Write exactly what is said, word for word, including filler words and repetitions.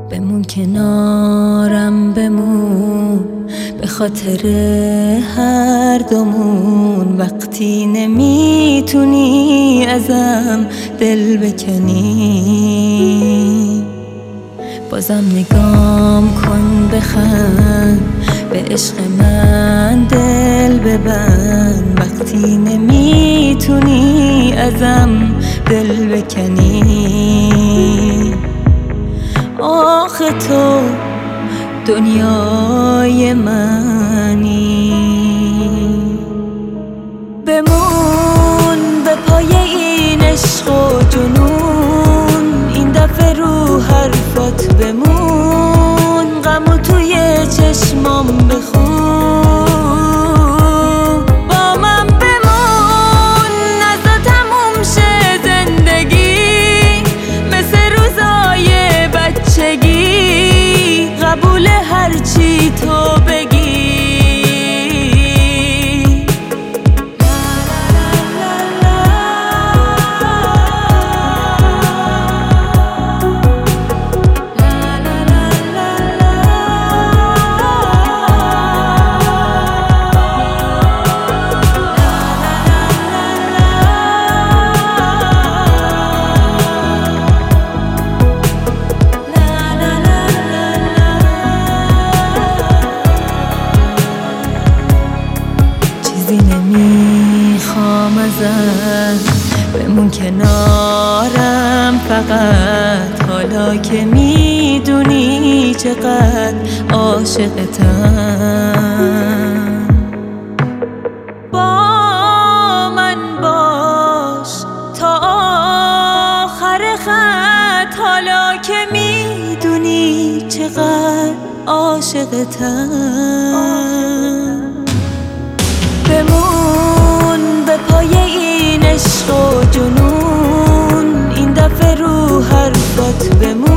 بمون کنارم بمون، به خاطر هر دومون. وقتی نمیتونی ازم دل بکنی، بازم نگام کن، بخند، به عشق من دل ببند. وقتی نمیتونی ازم دل بکنی، آخه تو دنیای منی. بمون به پای این عشق و جنون، این دفعه رو حرفات بمون. غمو توی چشمام بخون، با من بمون، نزا تموم شه زندگی مثل روزای بچگی. قبول هرچی تو بگی. چیزی نمیخوام ازت، بمون کنارم فقط. حالا که میدونی چقدر عاشقتم، با من باش تا آخر خط. حالا که میدونی چقدر عاشقتم، بمون به پای این عشق و جنون. این دفعه رو حرفات بمون.